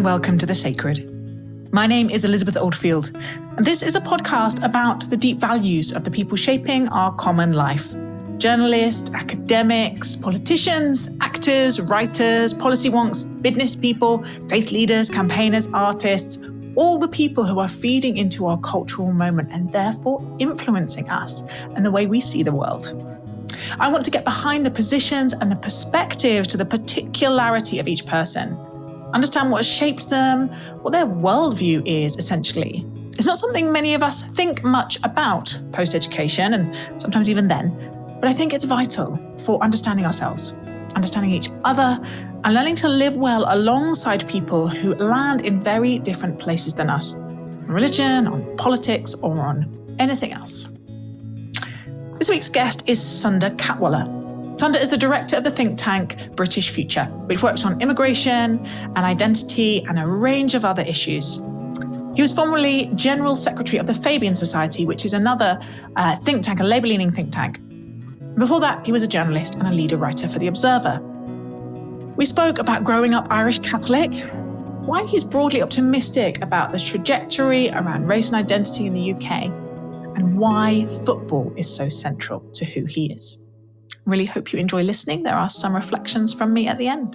welcome to The Sacred. My name is Elizabeth Oldfield, and this is a podcast about the deep values of the people shaping our common life. Journalists, academics, politicians, actors, writers, policy wonks, business people, faith leaders, campaigners, artists, all the people who are feeding into our cultural moment and therefore influencing us and the way we see the world. I want to get behind the positions and the perspectives to the particularity of each person. Understand what has shaped them, what their worldview is, essentially. It's not something many of us think much about post-education, and sometimes even then, but I think it's vital for understanding ourselves, understanding each other, and learning to live well alongside people who land in very different places than us, on religion, on politics, or on anything else. This week's guest is Sundar Katwala. Sundar is the director of the think tank British Future, which works on immigration and identity and a range of other issues. He was formerly General Secretary of the Fabian Society, which is another think tank, a Labour-leaning think tank. Before that, he was a journalist and a leader writer for The Observer. We spoke about growing up Irish Catholic, why he's broadly optimistic about the trajectory around race and identity in the UK, and why football is so central to who he is. Really hope you enjoy listening. There are some reflections from me at the end.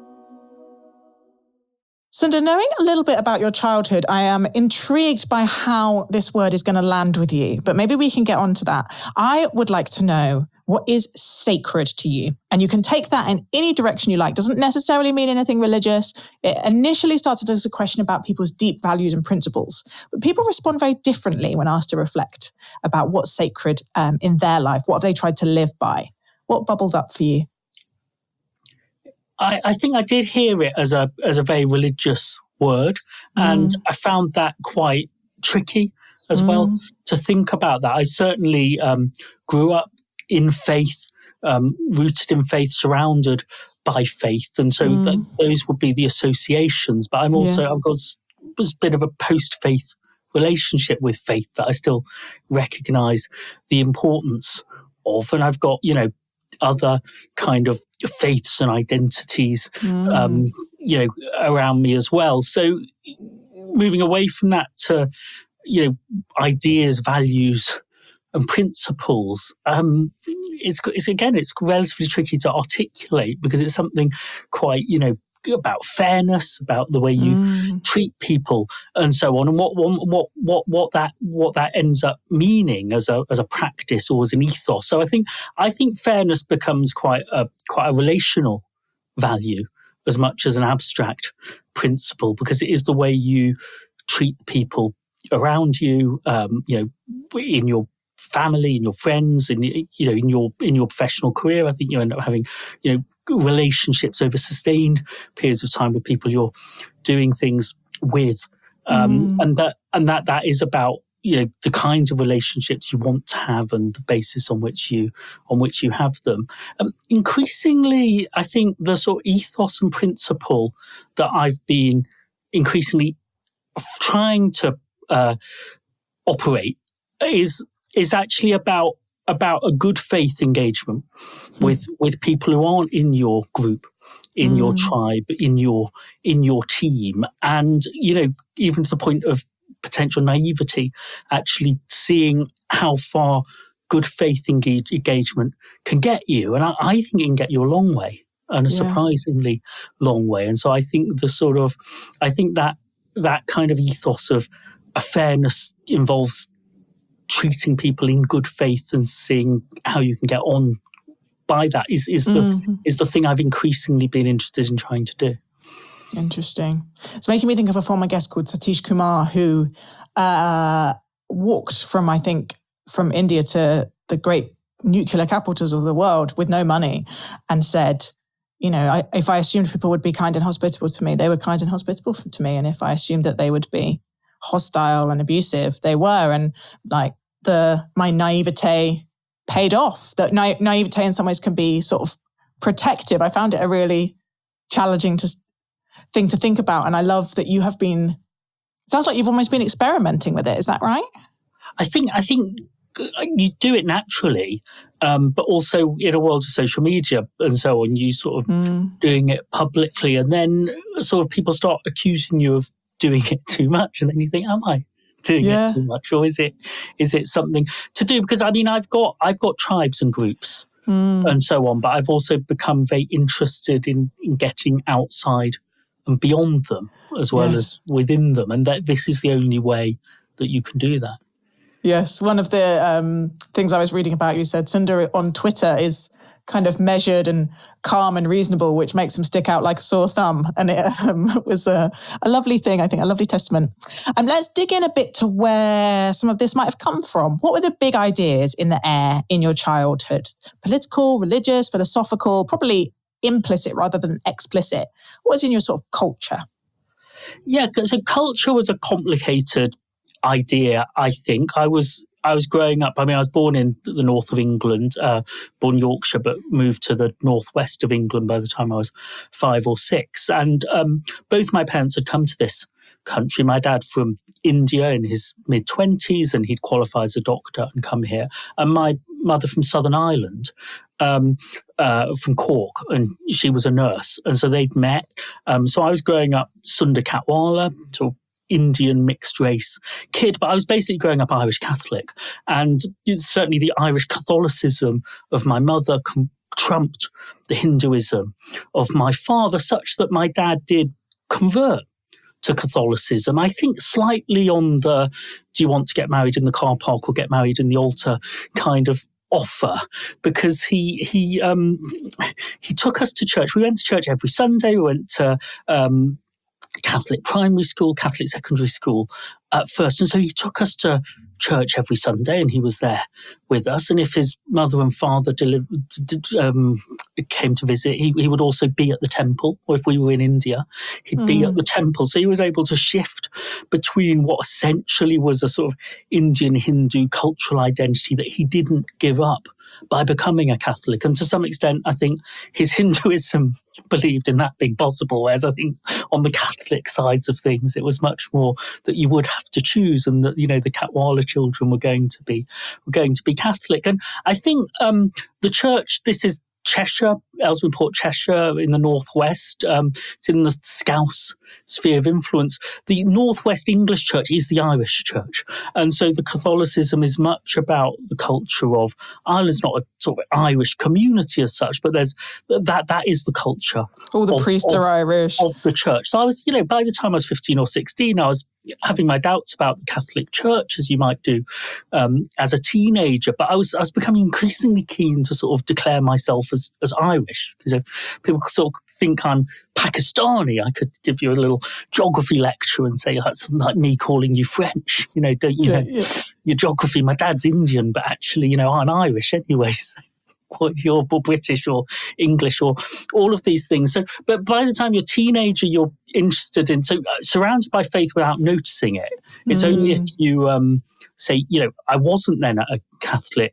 Sundar, knowing a little bit about your childhood, I am intrigued by how this word is going to land with you, but maybe we can get on to that. I would like to know, what is sacred to you? And you can take that in any direction you like. Doesn't necessarily mean anything religious. It initially started as a question about people's deep values and principles, but people respond very differently when asked to reflect about what's sacred in their life. What have they tried to live by? What bubbled up for you? I think I did hear it as a very religious word, and I found that quite tricky as well to think about that. I certainly grew up in faith, rooted in faith, surrounded by faith, and so those would be the associations. But I've got a bit of a post-faith relationship with faith that I still recognise the importance of, and I've got other kind of faiths and identities, around me as well. So moving away from that to, ideas, values and principles, it's relatively tricky to articulate because it's something quite, about fairness, about the way you treat people, and so on, and what that ends up meaning as a practice or as an ethos. So I think fairness becomes quite a relational value as much as an abstract principle, because it is the way you treat people around you, in your family, in your friends, in your professional career. I think you end up having relationships over sustained periods of time with people you're doing things with, and that is about the kinds of relationships you want to have and the basis on which you have them. Increasingly, I think the sort of ethos and principle that I've been increasingly trying to operate is actually about a good faith engagement with people who aren't in your group, in your tribe, in your team, and even to the point of potential naivety, actually seeing how far good faith engagement can get you. And I think it can get you a long way, and a surprisingly long way. And so I think that kind of ethos of a fairness involves treating people in good faith and seeing how you can get on by that is the thing I've increasingly been interested in trying to do. Interesting. It's making me think of a former guest called Satish Kumar who walked from India to the great nuclear capitals of the world with no money and said, if I assumed people would be kind and hospitable to me, they were kind and hospitable to me. And if I assumed that they would be hostile and abusive, they were. And my naivete paid off. That naivete in some ways can be sort of protective. I found it a really challenging thing to think about. And I love that you have been, sounds like you've almost been experimenting with it. Is that right? I think you do it naturally. but also in a world of social media and so on, you sort of doing it publicly, and then sort of people start accusing you of doing it too much, and then you think, am I doing it too much, or is it something to do? Because I mean, I've got tribes and groups and so on, but I've also become very interested in getting outside and beyond them as well as within them, and that this is the only way that you can do that. Yes, one of the things I was reading about, you said Sundar on Twitter is kind of measured and calm and reasonable, which makes him stick out like a sore thumb. And it was a lovely thing, I think, a lovely testament. Let's dig in a bit to where some of this might have come from. What were the big ideas in the air in your childhood? Political, religious, philosophical, probably implicit rather than explicit. What was in your sort of culture? Yeah, so culture was a complicated idea, I think. I was growing up, I mean, I was born in the north of England, born Yorkshire, but moved to the northwest of England by the time I was 5 or 6. And both my parents had come to this country. My dad from India in his mid-20s, and he'd qualify as a doctor and come here. And my mother from Southern Ireland, from Cork, and she was a nurse. And so they'd met. So I was growing up Sunda Katwala, so Indian mixed race kid, but I was basically growing up Irish Catholic. And certainly the Irish Catholicism of my mother trumped the Hinduism of my father, such that my dad did convert to Catholicism. I think slightly on the, do you want to get married in the car park or get married in the altar kind of offer, because he took us to church. We went to church every Sunday. We went to Catholic primary school, Catholic secondary school at first. And so he took us to church every Sunday, and he was there with us. And if his mother and father came to visit, he would also be at the temple. Or if we were in India, he'd be at the temple. So he was able to shift between what essentially was a sort of Indian Hindu cultural identity that he didn't give up by becoming a Catholic. And to some extent, I think his Hinduism believed in that being possible, whereas I think on the Catholic sides of things, it was much more that you would have to choose, and that, you know, the Katwala children were going to be Catholic. And I think the church, this is Cheshire, Ellesmere Cheshire in the northwest. It's in the Scouse sphere of influence. The Northwest English Church is the Irish Church, and so the Catholicism is much about the culture of Ireland's not a sort of Irish community as such, but there's that is the culture. All the priests are Irish of the church. So I was, you know, by the time I was 15 or 16, I was having my doubts about the Catholic Church, as you might do as a teenager. But I was becoming increasingly keen to sort of declare myself as Irish, because if people sort of think I'm Pakistani, I could give you a little geography lecture and say that's something like me calling you French. You know, don't you know your geography? My dad's Indian, but actually, you know, I'm Irish anyway. So you're British or English or all of these things. So, but by the time you're a teenager, you're interested in, so surrounded by faith without noticing it. It's only if you say, you know, I wasn't then at a Catholic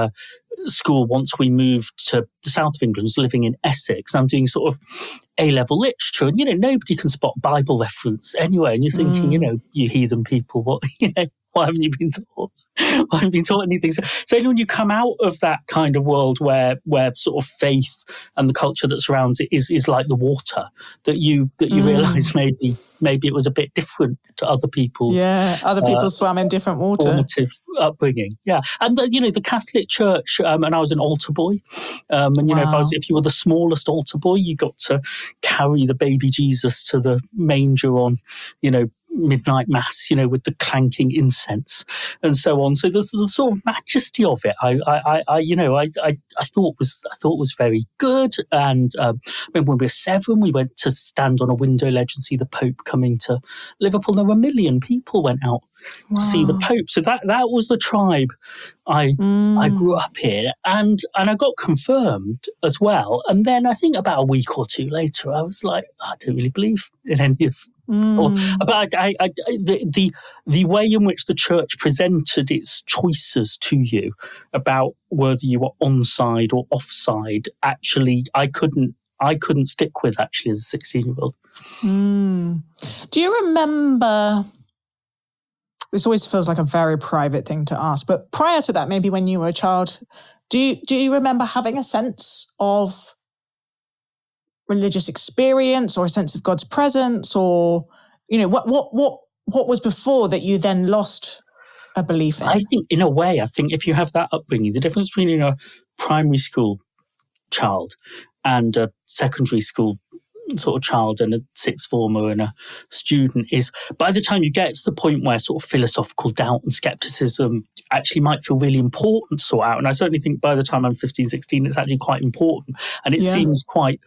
school once we moved to the south of England, living in Essex. And I'm doing sort of A-level literature, and, you know, nobody can spot Bible reference anywhere. And you're thinking, you know, you heathen people, what, you know, why haven't you been taught? Why haven't you been taught anything? So when you come out of that kind of world where sort of faith and the culture that surrounds it is like the water, that you realise maybe it was a bit different to other people's. Yeah, other people swam in different water. Formative upbringing, yeah. And you know, the Catholic Church, and I was an altar boy, and you know, if you were the smallest altar boy, you got to carry the baby Jesus to the manger on, you know, midnight mass, you know, with the clanking incense and so on. So there's the sort of majesty of it. I thought was very good. And when we were 7, we went to stand on a window ledge and see the Pope coming to Liverpool. There were 1 million people went out to see the Pope. So that was the tribe I grew up in, and I got confirmed as well. And then I think about a week or 2 later, I was like, I don't really believe in any of. But the way in which the church presented its choices to you about whether you were onside or offside, actually, I couldn't stick with actually as a 16-year-old. Do you remember? This always feels like a very private thing to ask, but prior to that, maybe when you were a child, Do you remember having a sense of religious experience or a sense of God's presence, or what was before that you then lost a belief in? I think, in a way, if you have that upbringing, the difference between a primary school child and a secondary school sort of child and a sixth former and a student is, by the time you get to the point where sort of philosophical doubt and skepticism actually might feel really important to sort out, and I certainly think by the time I'm 15, 16, it's actually quite important, and it seems quite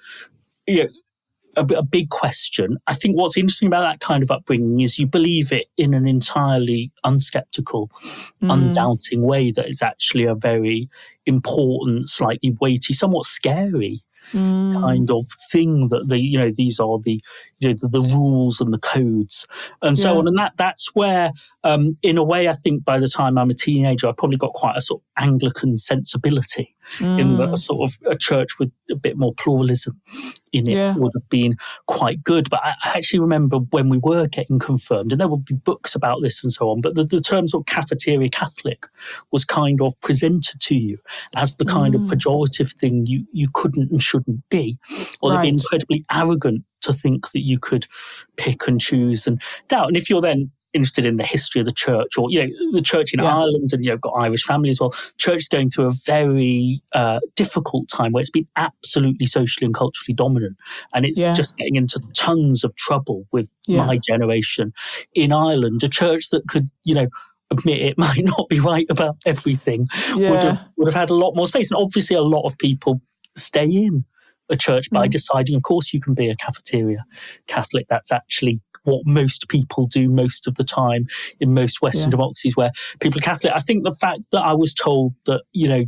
a big question. I think what's interesting about that kind of upbringing is you believe it in an entirely unskeptical, undoubting way that it's actually a very important, slightly weighty, somewhat scary kind of thing, that these are the rules and the codes and so on, and that's where in a way I think by the time I'm a teenager I probably got quite a sort of Anglican sensibility in that a sort of a church with a bit more pluralism in it would have been quite good. But I actually remember when we were getting confirmed, and there would be books about this and so on, but the term sort of cafeteria Catholic was kind of presented to you as the kind of pejorative thing you couldn't and shouldn't be, or they'd be incredibly arrogant to think that you could pick and choose and doubt. And if you're then interested in the history of the church, or the church in Ireland, and you've got Irish family as well, church is going through a very difficult time where it's been absolutely socially and culturally dominant, and it's just getting into tons of trouble with my generation in Ireland. A church that could admit it might not be right about everything would have had a lot more space. And obviously a lot of people stay in a church by deciding, of course, you can be a cafeteria Catholic. That's actually what most people do most of the time in most Western democracies where people are Catholic. I think the fact that I was told that,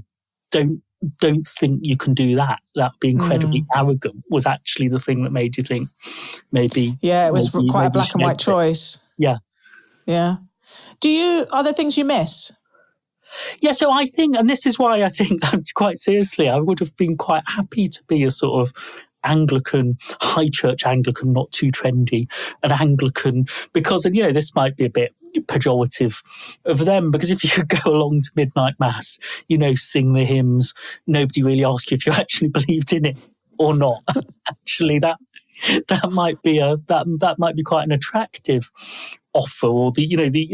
don't think you can do that would be incredibly arrogant, was actually the thing that made you think maybe. Yeah, it was quite a black and white choice. Yeah. Yeah. Are there things you miss? Yeah, so I think, and this is why I think quite seriously, I would have been quite happy to be a sort of Anglican, high church Anglican, not too trendy, an Anglican, because, and this might be a bit pejorative of them, because if you could go along to midnight mass, sing the hymns, nobody really asks you if you actually believed in it or not. Actually, that might be that might be quite an attractive offer, or the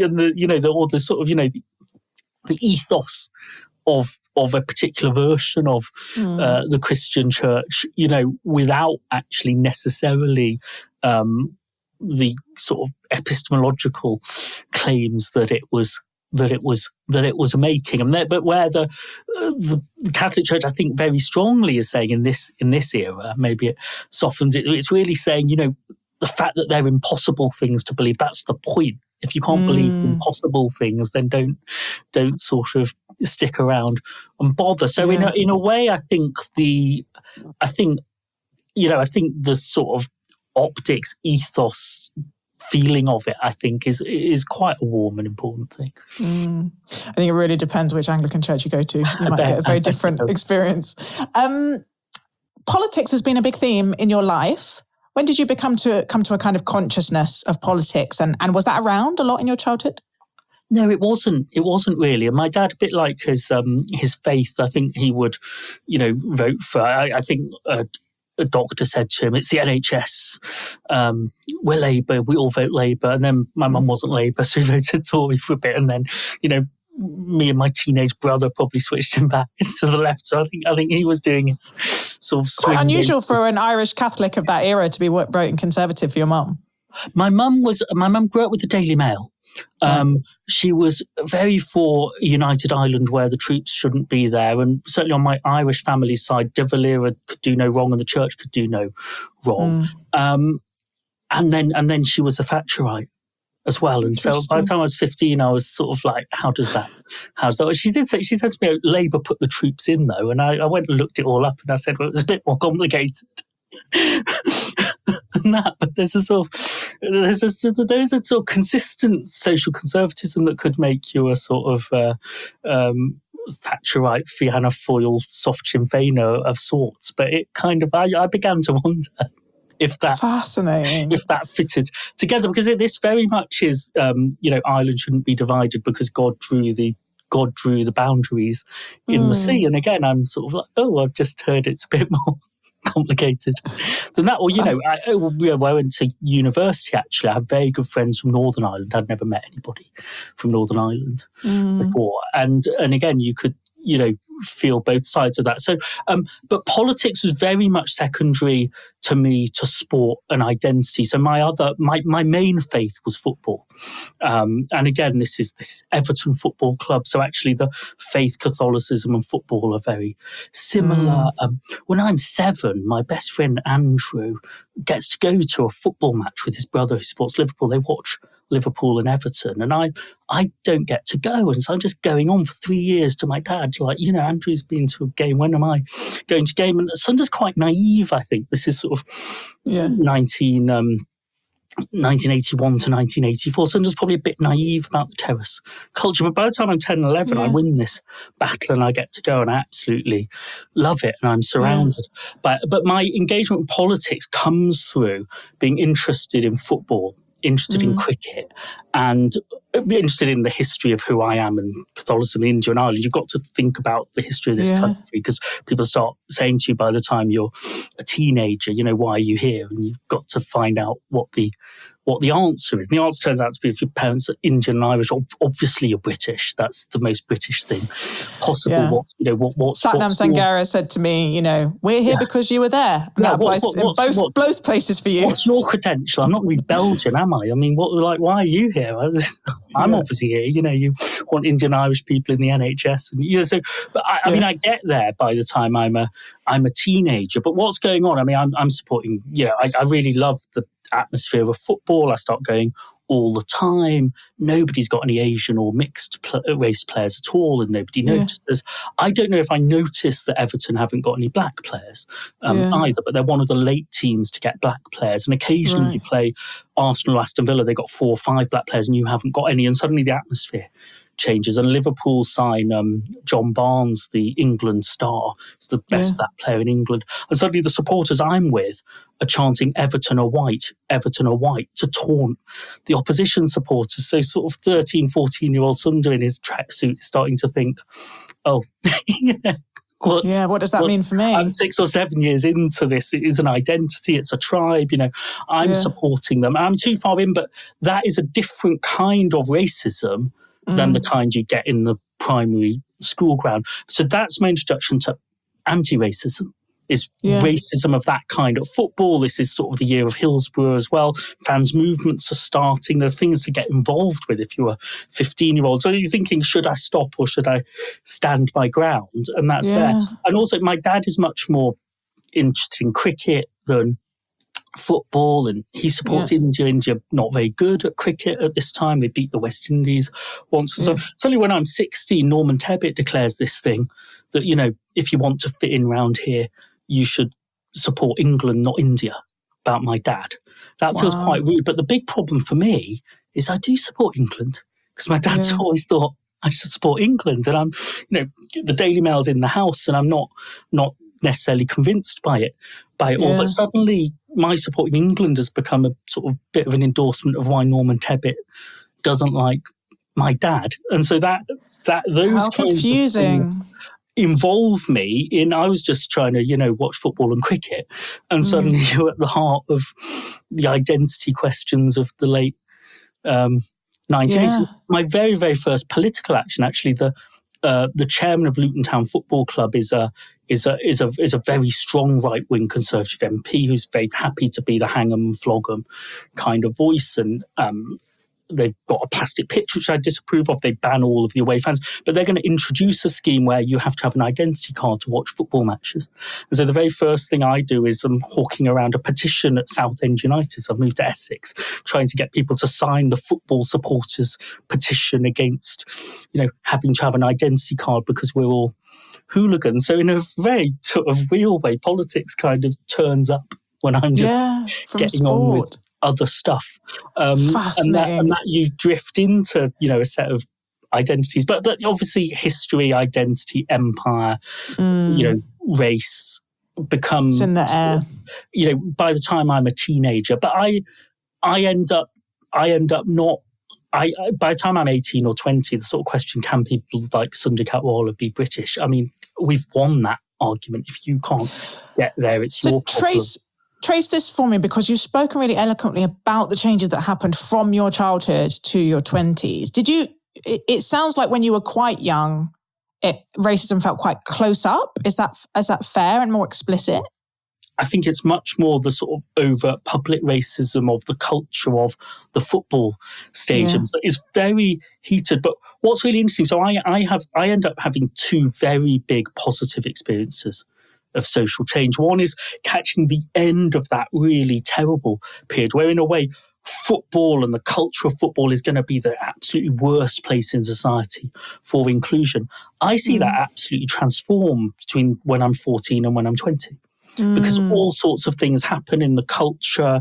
ethos of a particular version of the Christian church, without actually necessarily the sort of epistemological claims that it was making. But where the Catholic Church, I think, very strongly is saying in this era, maybe it softens it. It's really saying, the fact that they're impossible things to believe, that's the point. If you can't believe impossible things, then don't sort of stick around and bother. So in a way, I think the sort of optics, ethos, feeling of it, I think is quite a warm and important thing. I think it really depends which Anglican church you go to. You might get a very different experience. Politics has been a big theme in your life. When did you come to a kind of consciousness of politics, and was that around a lot in your childhood? No, it wasn't. It wasn't really. And my dad, a bit like his faith, I think he would, vote for. I think a doctor said to him, "It's the NHS. We're Labour. We all vote Labour." And then my mum wasn't Labour, so he voted Tory for a bit. And then, me and my teenage brother probably switched him back to the left. So I think he was doing his sort of swing. Quite unusual for an Irish Catholic of that era to be voting Conservative for your mum. My mum grew up with the Daily Mail. She was very for United Ireland, where the troops shouldn't be there, and certainly on my Irish family side, De Valera could do no wrong and the church could do no wrong. And then she was a Thatcherite as well. And so by the time I was 15, I was sort of like, how's that? She said to me, Labour put the troops in though. And I went and looked it all up and I said, well, it's a bit more complicated than that. But there's a sort of consistent social conservatism that could make you a sort of Thatcherite, Fianna Fáil, soft Sinn Féiner of sorts. But it kind of, I began to wonder if that fitted together, because this very much is, Ireland shouldn't be divided because God drew the God drew the boundaries in the sea. And again, I'm sort of like, oh, I've just heard it's a bit more complicated than that. Or, I went to university, actually. I have very good friends from Northern Ireland. I'd never met anybody from Northern Ireland before. And again, you could, feel both sides of that. So, but politics was very much secondary to me to sport and identity. So my main faith was football. And again, this is Everton Football Club. So actually the faith, Catholicism and football are very similar. When I'm 7, my best friend Andrew gets to go to a football match with his brother who supports Liverpool. They watch Liverpool and Everton, and I don't get to go, and so I'm just going on for 3 years to my dad, like, Andrew's been to a game, when am I going to game? And Sunder's quite naive, I think. This is sort of 1981 to 1984. Sunder's probably a bit naive about the terrace culture, but by the time I'm 10 and 11, I win this battle and I get to go, and I absolutely love it, and I'm surrounded. But my engagement with politics comes through being interested in football, interested in cricket, and interested in the history of who I am and Catholicism in India and Ireland. You've got to think about the history of this country, because people start saying to you by the time you're a teenager, why are you here? And you've got to find out what the answer is. And the answer turns out to be, if your parents are Indian and Irish, obviously you're British. That's the most British thing possible. Yeah. Satnam Sangara said to me, we're here because you were there. And that applies in both places for you. What's your credential? I'm not really Belgian, am I? I mean, why are you here? I'm obviously here. You want Indian Irish people in the NHS, and so. But I mean, I get there by the time I'm a teenager. But what's going on? I mean, I'm supporting. I really love the atmosphere of football. I start going all the time. Nobody's got any Asian or mixed race players at all, and nobody notices. I don't know if I noticed that Everton haven't got any black players either, but they're one of the late teams to get black players, and occasionally you play Arsenal, Aston Villa, they got 4 or 5 black players and you haven't got any, and suddenly the atmosphere changes. And Liverpool sign John Barnes, the England star. He's the best black player in England. And suddenly the supporters I'm with are chanting Everton are white to taunt the opposition supporters. So sort of 13, 14-year-old Sunder in his tracksuit is starting to think, what does that mean for me? I'm 6 or 7 years into this. It is an identity. It's a tribe. I'm supporting them. I'm too far in, but that is a different kind of racism than the kind you get in the primary school ground. So that's my introduction to anti-racism, is racism of that kind of football. This is sort of the year of Hillsborough as well. Fans' movements are starting. There are things to get involved with if you're a 15-year-old. So you're thinking, should I stop or should I stand my ground? And that's there. And also, my dad is much more interested in cricket than football, and he supports India. India not very good at cricket at this time. They beat the West Indies once. So suddenly when I'm 16, Norman Tebbit declares this thing that, if you want to fit in round here, you should support England, not India, about my dad. That feels quite rude. But the big problem for me is I do support England, because my dad's always thought I should support England. And I'm, the Daily Mail's in the house, and I'm not necessarily convinced by it all. But suddenly my support in England has become a sort of bit of an endorsement of why Norman Tebbit doesn't like my dad. And so those kinds of things involve me in, I was just trying to, watch football and cricket, and suddenly you're at the heart of the identity questions of the late 1980s. My very, very first political action, actually, the chairman of Luton Town Football Club is a very strong right-wing Conservative MP who's very happy to be the hang 'em and flog 'em kind of voice, and they've got a plastic pitch, which I disapprove of. They ban all of the away fans, but they're going to introduce a scheme where you have to have an identity card to watch football matches. And so the very first thing I do is I'm hawking around a petition at Southend United. So I've moved to Essex, trying to get people to sign the football supporters petition against, having to have an identity card because we're all hooligans. So in a very sort of real way, politics kind of turns up when I'm just getting on with other stuff. And that you drift into, a set of identities. But obviously history, identity, empire, race becomes... It's in the air. By the time I'm a teenager. But I end up not by the time I'm 18 or 20, the sort of question, can people like Sundhi Katwala be British? I mean, we've won that argument. If you can't get there, it's your problem. Trace this for me, because you've spoken really eloquently about the changes that happened from your childhood to your 20s. It sounds like when you were quite young, racism felt quite close up. Is that fair and more explicit? I think it's much more the sort of overt public racism of the culture of the football stadiums that is very heated. But what's really interesting, so I end up having two very big positive experiences of social change. One is catching the end of that really terrible period where, in a way, football and the culture of football is going to be the absolutely worst place in society for inclusion. I see that absolutely transform between when I'm 14 and when I'm 20. Because all sorts of things happen in the culture,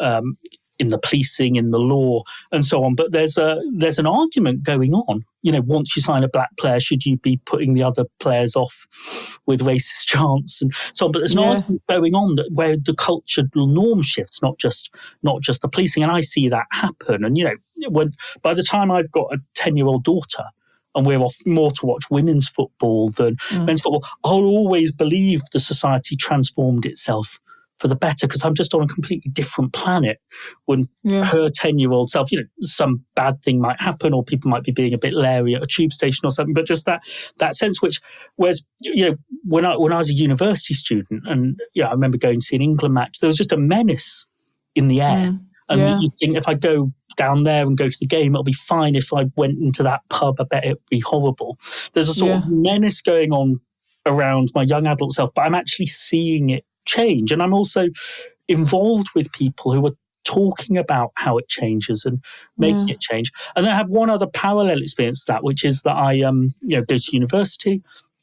in the policing, in the law, and so on. But there's an argument going on. You know, once you sign a black player, should you be putting the other players off with racist chants and so on? But there's an argument going on that where the cultural norm shifts, not just the policing. And I see that happen. And by the time I've got a 10-year-old daughter, and we're off more to watch women's football than men's football, I'll always believe the society transformed itself for the better, because I'm just on a completely different planet when her 10-year-old self, some bad thing might happen, or people might be being a bit leery at a tube station or something, but just that sense whereas, when I was a university student, and I remember going to see an England match, there was just a menace in the air. And you think, if I go down there and go to the game, it'll be fine. If I went into that pub, I bet it'd be horrible. There's a sort of menace going on around my young adult self, but I'm actually seeing it change. And I'm also involved with people who are talking about how it changes and making it change. And then I have one other parallel experience to that, which is that I go to university.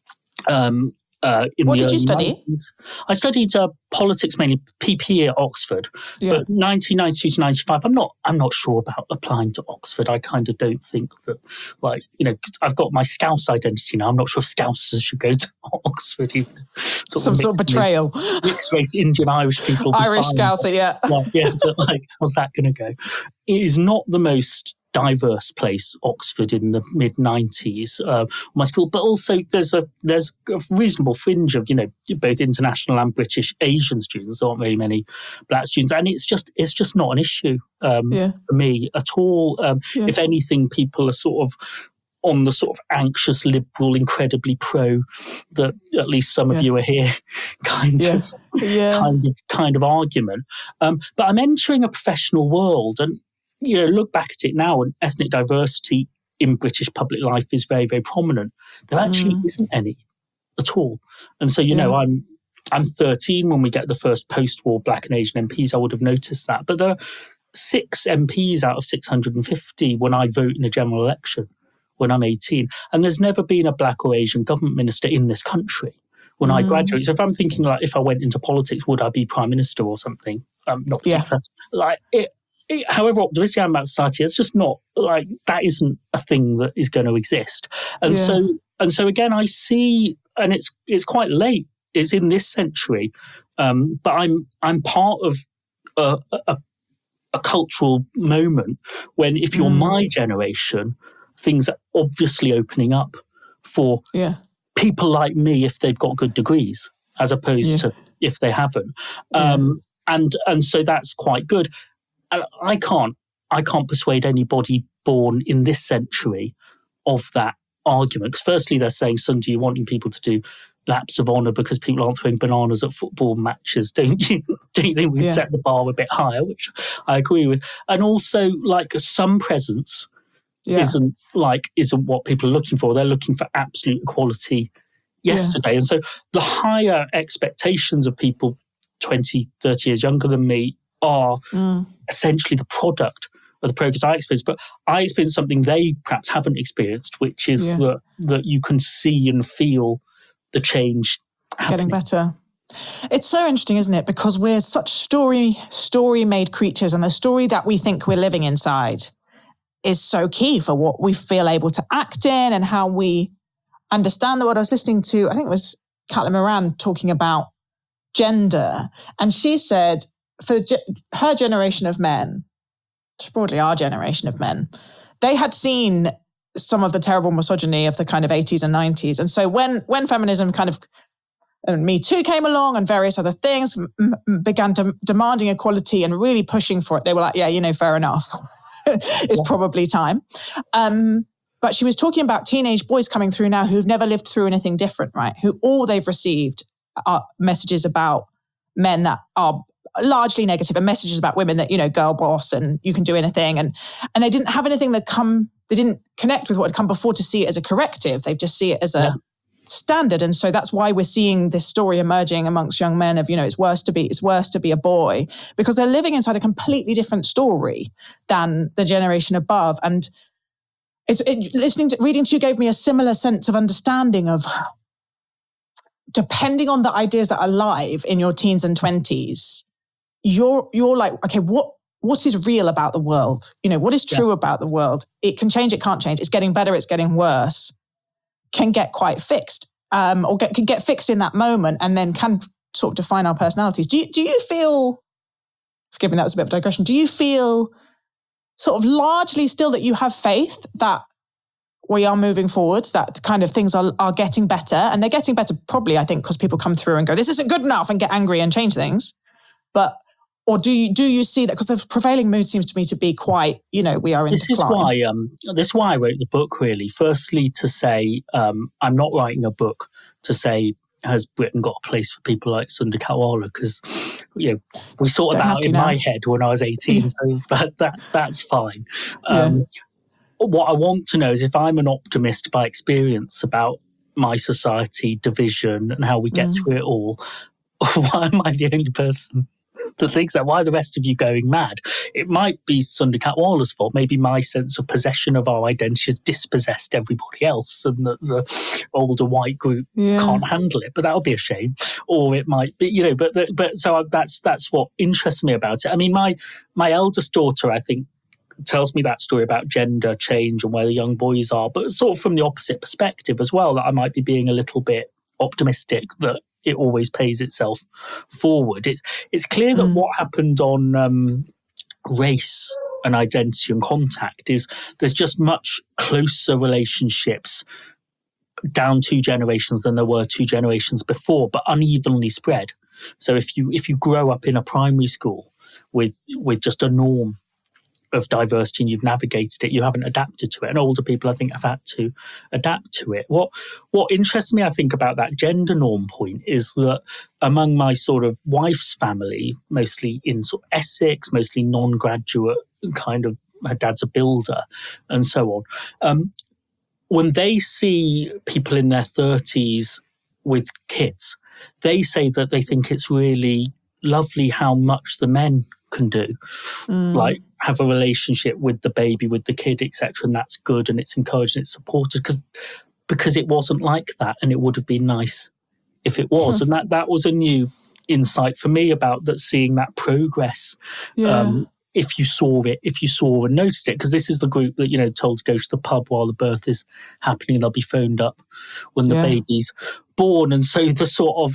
What did you study? 90s. I studied politics, mainly PP at Oxford. But 1992 to 95, I'm not sure about applying to Oxford. I kind of don't think that, I've got my Scouse identity now. I'm not sure if Scousers should go to Oxford. Some sort of betrayal. Mixed race, Indian, Irish people. Irish Scouser, but how's that going to go? It is not the most diverse place, Oxford, in the mid-90s, my school, but also there's a reasonable fringe of both international and British Asian students. There aren't very many black students, and it's just not an issue for me at all. If anything, people are sort of on the sort of anxious liberal, incredibly pro that at least some of you are here kind of argument. But I'm entering a professional world, and look back at it now, and ethnic diversity in British public life is very, very prominent. There actually isn't any at all. And so, I'm 13 when we get the first post-war black and Asian MPs. I would have noticed that. But there are 6 MPs out of 650 when I vote in a general election when I'm 18. And there's never been a black or Asian government minister in this country when I graduate. So if I'm thinking, like, if I went into politics, would I be prime minister or something? Not particularly. However optimistic I am about society, it's just not like that. Isn't a thing that is going to exist, and so again, I see, and it's quite late. It's in this century, but I'm part of a cultural moment when, if you're my generation, things are obviously opening up for people like me if they've got good degrees, as opposed to if they haven't, and so that's quite good. And I can't persuade anybody born in this century of that argument. Because firstly, they're saying, Sundhi, you're wanting people to do laps of honour because people aren't throwing bananas at football matches, don't you? Don't you think we can set the bar a bit higher? Which I agree with. And also, like, some presence isn't what people are looking for. They're looking for absolute equality yesterday. And so the higher expectations of people 20, 30 years younger than me are essentially the product of the progress I experienced. But I experienced something they perhaps haven't experienced, which is that you can see and feel the change happening. Getting better. It's so interesting, isn't it? Because we're such story-made creatures, and the story that we think we're living inside is so key for what we feel able to act in and how we understand the world. I was listening to, I think it was Caitlin Moran talking about gender, and she said, for her generation of men, broadly our generation of men, they had seen some of the terrible misogyny of the kind of 80s and 90s. And so when feminism kind of, and Me Too came along and various other things, began demanding equality and really pushing for it, they were like, yeah, fair enough. It's probably time. But she was talking about teenage boys coming through now who've never lived through anything different, right? Who all they've received are messages about men that are largely negative and messages about women that, girl boss and you can do anything. And they didn't have anything they didn't connect with what had come before to see it as a corrective. They just see it as a standard. And so that's why we're seeing this story emerging amongst young men of, it's worse to be a boy, because they're living inside a completely different story than the generation above. And reading to you gave me a similar sense of understanding of, depending on the ideas that are live in your teens and 20s, you're like, okay, what is real about the world? What is true about the world? It can change, it can't change. It's getting better, it's getting worse. Can get quite fixed, or can get fixed in that moment, and then can sort of define our personalities. Do you feel, forgive me, that was a bit of a digression, do you feel sort of largely still that you have faith that we are moving forward, that kind of things are getting better? And they're getting better probably, I think, because people come through and go, this isn't good enough, and get angry and change things. But, or do you see that? Because the prevailing mood seems to me to be quite, we are in decline. This is why I wrote the book, really. Firstly, to say, I'm not writing a book to say, has Britain got a place for people like Sunder Katwala? Because, we sorted that out in my head when I was 18, so that's fine. What I want to know is if I'm an optimist by experience about my society, division, and how we get through it all, why am I the only person that thinks that? Why are the rest of you going mad? It might be Sunder Katwala's fault. Maybe my sense of possession of our identity has dispossessed everybody else, and the older white group can't handle it. But that would be a shame. Or it might be, but so that's what interests me about it. I mean, my eldest daughter, I think, tells me that story about gender change and where the young boys are, but sort of from the opposite perspective as well, that I might be being a little bit optimistic that it always pays itself forward. It's clear that what happened on race and identity and contact is there's just much closer relationships down 2 generations than there were 2 generations before, but unevenly spread. So if you grow up in a primary school with just a norm of diversity and you've navigated it, you haven't adapted to it. And older people, I think, have had to adapt to it. What interests me, I think, about that gender norm point is that among my sort of wife's family, mostly in sort of Essex, mostly non-graduate kind of, her dad's a builder and so on, when they see people in their 30s with kids, they say that they think it's really lovely how much the men can do, like have a relationship with the baby, with the kid, etc., and that's good and it's encouraged and it's supported because it wasn't like that, and it would have been nice if it was. And that was a new insight for me about that, seeing that progress. If you saw and noticed it, because this is the group that told to go to the pub while the birth is happening, they'll be phoned up when the baby's born. And so the sort of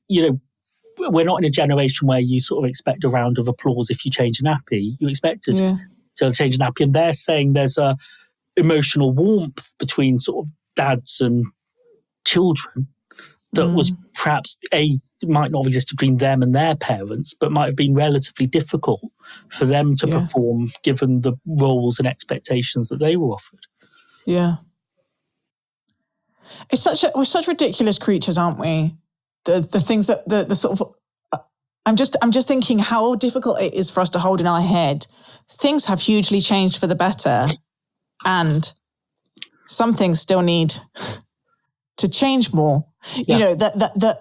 we're not in a generation where you sort of expect a round of applause if you change a nappy. You expected to change a nappy. And they're saying there's a emotional warmth between sort of dads and children that was perhaps might not have existed between them and their parents, but might have been relatively difficult for them to perform given the roles and expectations that they were offered. Yeah. We're such ridiculous creatures, aren't we? The things that the sort of, I'm just thinking how difficult it is for us to hold in our head. Things have hugely changed for the better, and some things still need to change more. That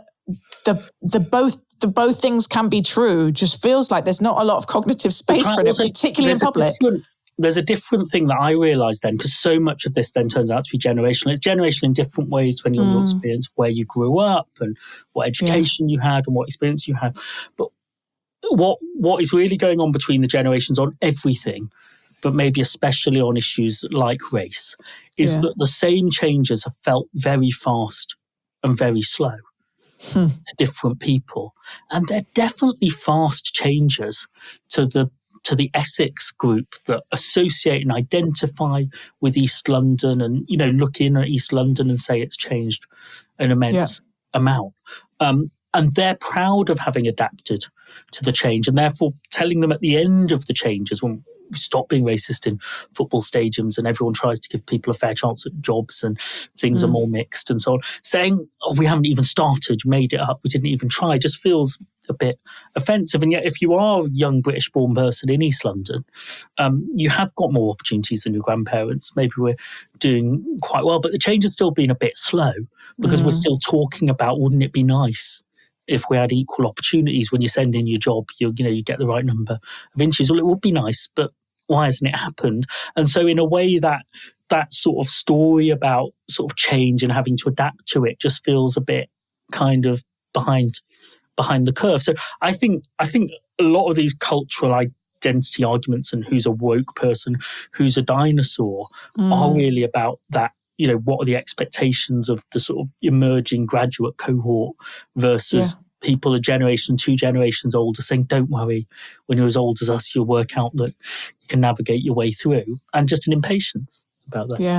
both things can be true. Just feels like there's not a lot of cognitive space for it, particularly in public. There's a different thing that I realised then, because so much of this then turns out to be generational. It's generational in different ways depending on your experience of where you grew up and what education you had and what experience you had. But what is really going on between the generations on everything, but maybe especially on issues like race, is that the same changes have felt very fast and very slow to different people. And they're definitely fast changes to to the Essex group that associate and identify with East London and, look in at East London and say it's changed an immense amount. And they're proud of having adapted to the change, and therefore telling them at the end of the changes, when we stop being racist in football stadiums and everyone tries to give people a fair chance at jobs and things are more mixed and so on, saying, we haven't even started, made it up, we didn't even try, just feels a bit offensive. And yet if you are a young British born person in East London, you have got more opportunities than your grandparents. Maybe we're doing quite well, but the change has still been a bit slow because we're still talking about, wouldn't it be nice if we had equal opportunities when you send in your job, you get the right number of interviews? Well, it would be nice, but why hasn't it happened? And so in a way that sort of story about sort of change and having to adapt to it just feels a bit kind of behind the curve. So I think a lot of these cultural identity arguments and who's a woke person, who's a dinosaur, are really about that. What are the expectations of the sort of emerging graduate cohort versus people a generation, 2 generations older saying, don't worry, when you're as old as us, you'll work out that you can navigate your way through, and just an impatience about that.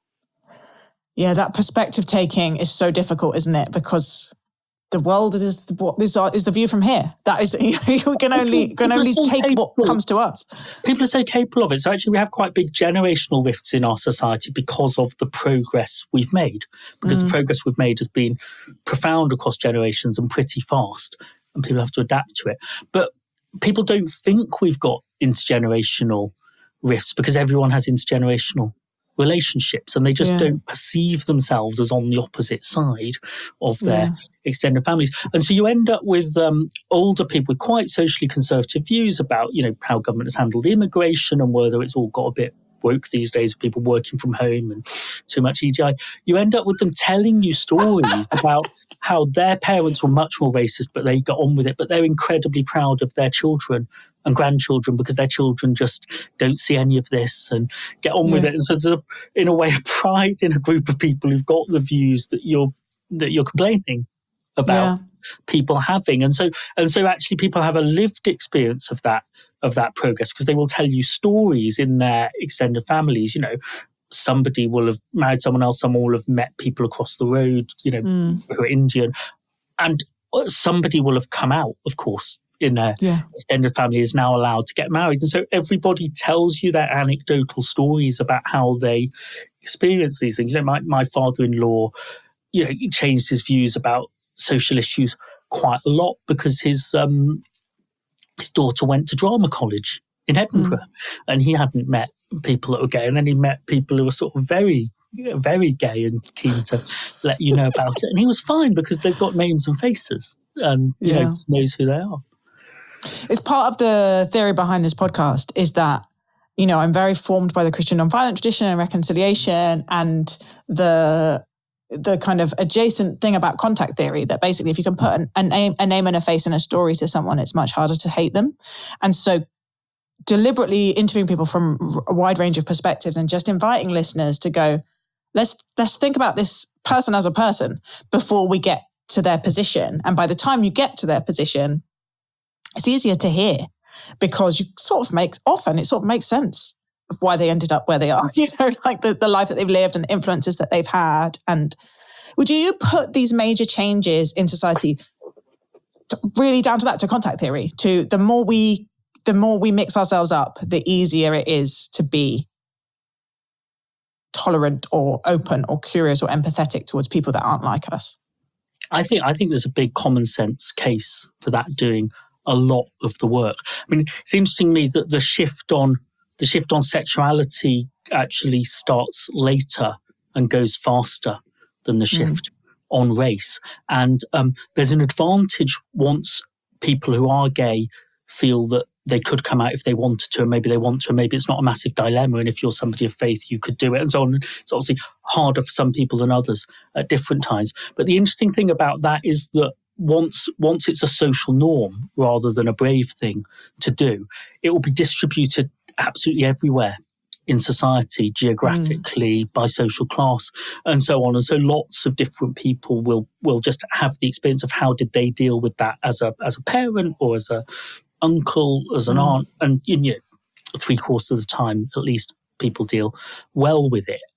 Yeah, that perspective taking is so difficult, isn't it? Because the world is the view from here. That is, you can only take what comes to us. People are so capable of it. So actually we have quite big generational rifts in our society because of the progress we've made. Because the progress we've made has been profound across generations and pretty fast, and people have to adapt to it. But people don't think we've got intergenerational rifts because everyone has intergenerational relationships, and they just don't perceive themselves as on the opposite side of their extended families. And so you end up with older people with quite socially conservative views about, how government has handled immigration and whether it's all got a bit woke these days with people working from home and too much EDI. You end up with them telling you stories about how their parents were much more racist, but they got on with it, but they're incredibly proud of their children and grandchildren because their children just don't see any of this and get on with it. And so there's in a way a pride in a group of people who've got the views that you're complaining about people having. And so actually people have a lived experience of that progress because they will tell you stories in their extended families. Somebody will have married someone else, someone will have met people across the road, who are Indian, and somebody will have come out, of course, in their extended family, is now allowed to get married. And so everybody tells you their anecdotal stories about how they experience these things. My father-in-law, he changed his views about social issues quite a lot because his daughter went to drama college in Edinburgh and he hadn't met people that were gay, and then he met people who were sort of very, very gay and keen to let you know about it. And he was fine because they've got names and faces and knows who they are. It's part of the theory behind this podcast is that, I'm very formed by the Christian nonviolent tradition and reconciliation and the kind of adjacent thing about contact theory, that basically if you can put a name and a face and a story to someone, it's much harder to hate them. And so deliberately interviewing people from a wide range of perspectives and just inviting listeners to go, let's think about this person as a person before we get to their position. And by the time you get to their position, it's easier to hear because it sort of makes sense of why they ended up where they are, like the life that they've lived and the influences that they've had. And would you put these major changes in society really down to that, to contact theory, to the more we mix ourselves up, the easier it is to be tolerant or open or curious or empathetic towards people that aren't like us? I think there's a big common sense case for that doing a lot of the work. I mean, it's interesting to me that the shift on sexuality actually starts later and goes faster than the shift on race. And there's an advantage once people who are gay feel that they could come out if they wanted to, and maybe they want to, and maybe it's not a massive dilemma, and if you're somebody of faith, you could do it, and so on. It's obviously harder for some people than others at different times. But the interesting thing about that is that once it's a social norm rather than a brave thing to do, it will be distributed absolutely everywhere in society, geographically, by social class, and so on. And so lots of different people will just have the experience of how did they deal with that as a parent or as a uncle, as an aunt, and 3/4 of the time, at least, people deal well with it.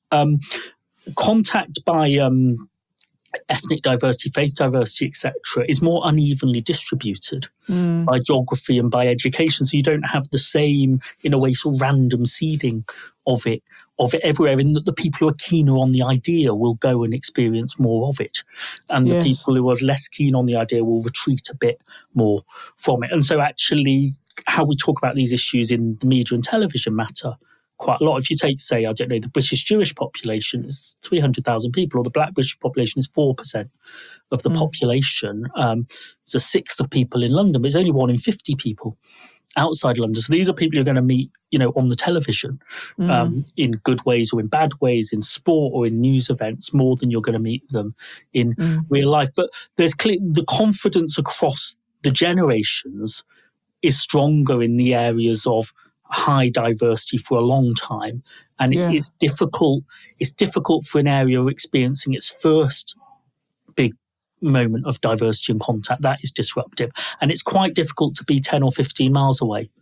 Contact by ethnic diversity, faith diversity, etc., is more unevenly distributed by geography and by education. So you don't have the same, in a way, sort of random seeding of it everywhere, in that the people who are keener on the idea will go and experience more of it. And the people who are less keen on the idea will retreat a bit more from it. And so actually, how we talk about these issues in the media and television matter quite a lot. If you take, say, I don't know, the British Jewish population is 300,000 people, or the Black British population is 4% of the population. It's a sixth of people in London, but it's only 1 in 50 people outside London. So these are people you're going to meet, on the television, in good ways or in bad ways, in sport or in news events, more than you're going to meet them in real life. But there's the confidence across the generations is stronger in the areas of high diversity for a long time, and it's difficult for an area experiencing its first big moment of diversity and contact. That is disruptive, and it's quite difficult to be 10 or 15 miles away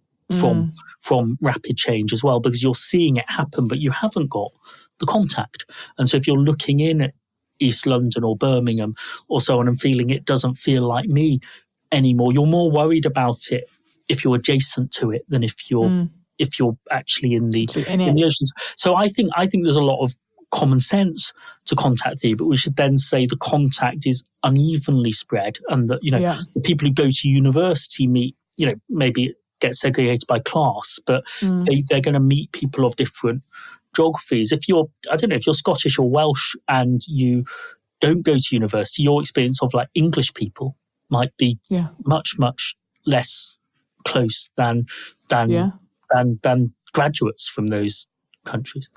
from rapid change as well, because you're seeing it happen but you haven't got the contact. And so if you're looking in at East London or Birmingham or so on and feeling it doesn't feel like me anymore, you're more worried about it if you're adjacent to it than if you're actually in the oceans. So I think there's a lot of common sense to contact theory, but we should then say the contact is unevenly spread, and that the people who go to university meet, maybe get segregated by class, but they're going to meet people of different geographies. If you're Scottish or Welsh and you don't go to university, your experience of like English people might be much less close than graduates from those countries.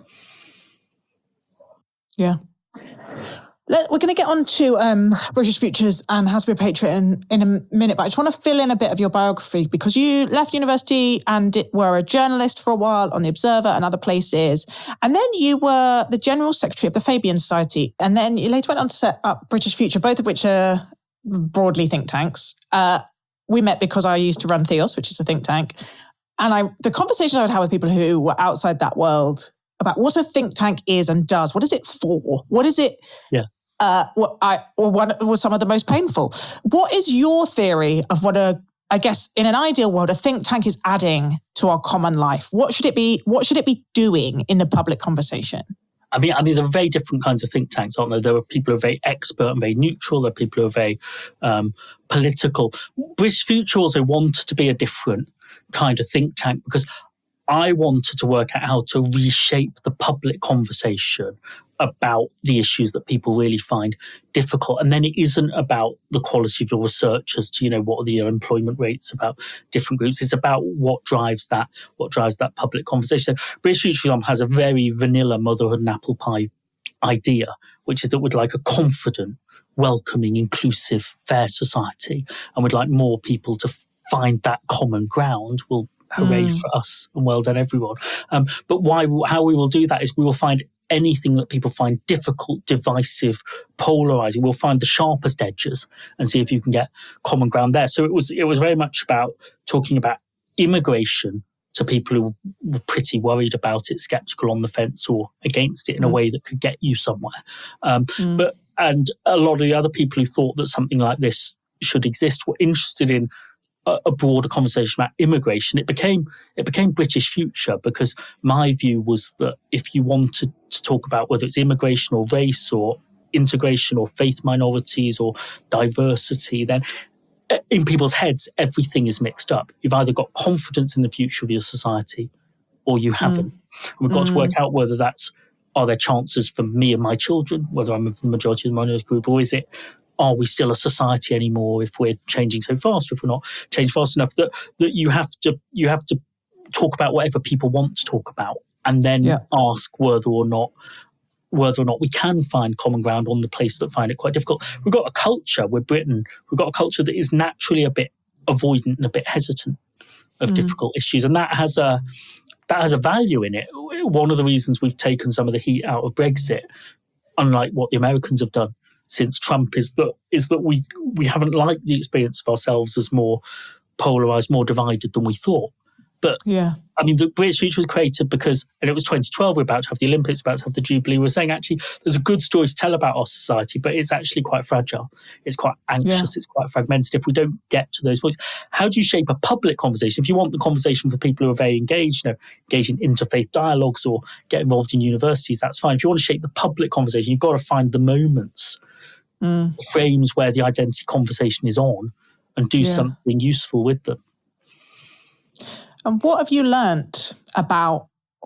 Yeah. We're going to get on to British Futures and How to Be a Patriot in a minute, but I just want to fill in a bit of your biography, because you left university and were a journalist for a while on The Observer and other places. And then you were the General Secretary of the Fabian Society. And then you later went on to set up British Future, both of which are broadly think tanks. We met because I used to run Theos, which is a think tank. And the conversations I would have with people who were outside that world about what a think tank is and does, what is it for? What is it? Yeah. What was some of the most painful? What is your theory of what I guess in an ideal world, a think tank is adding to our common life? What should it be doing in the public conversation? I mean, there are very different kinds of think tanks, aren't there? There are people who are very expert and very neutral. There are people who are very political. British Future also wanted to be a different kind of think tank, because I wanted to work out how to reshape the public conversation about the issues that people really find difficult. And then it isn't about the quality of your research as to, what are the employment rates about different groups. It's about what drives that public conversation. So British Future, for example, has a very vanilla motherhood and apple pie idea, which is that we'd like a confident, welcoming, inclusive, fair society, and we'd like more people to find that common ground. Well, hooray for us and well done, everyone. But how we will do that is we will find anything that people find difficult, divisive, polarizing. We'll find the sharpest edges and see if you can get common ground there. So it was very much about talking about immigration to people who were pretty worried about it, skeptical, on the fence, or against it in a way that could get you somewhere. And a lot of the other people who thought that something like this should exist were interested in a broader conversation about immigration. It became British Future, because my view was that if you wanted to talk about whether it's immigration or race or integration or faith minorities or diversity, then in people's heads, everything is mixed up. You've either got confidence in the future of your society or you haven't. And we've got to work out whether are there chances for me and my children, whether I'm of the majority of the minority group, or is it, are we still a society anymore if we're changing so fast, or if we're not changing fast enough? That you have to talk about whatever people want to talk about, and then ask whether or not we can find common ground on the places that find it quite difficult. We've got a culture with Britain. We've got a culture that is naturally a bit avoidant and a bit hesitant of difficult issues, and that has a value in it. One of the reasons we've taken some of the heat out of Brexit, unlike what the Americans have done since Trump, is that we haven't liked the experience of ourselves as more polarised, more divided than we thought. But yeah. I mean, the British Future was created because, and it was 2012, we're about to have the Olympics, we're about to have the Jubilee. We're saying actually there's a good story to tell about our society, but it's actually quite fragile. It's quite anxious. It's quite fragmented. If we don't get to those points, how do you shape a public conversation? If you want the conversation for people who are very engaged, engage in interfaith dialogues or get involved in universities, that's fine. If you want to shape the public conversation, you've got to find the moments, the frames where the identity conversation is on and do something useful with them. And what have you learnt about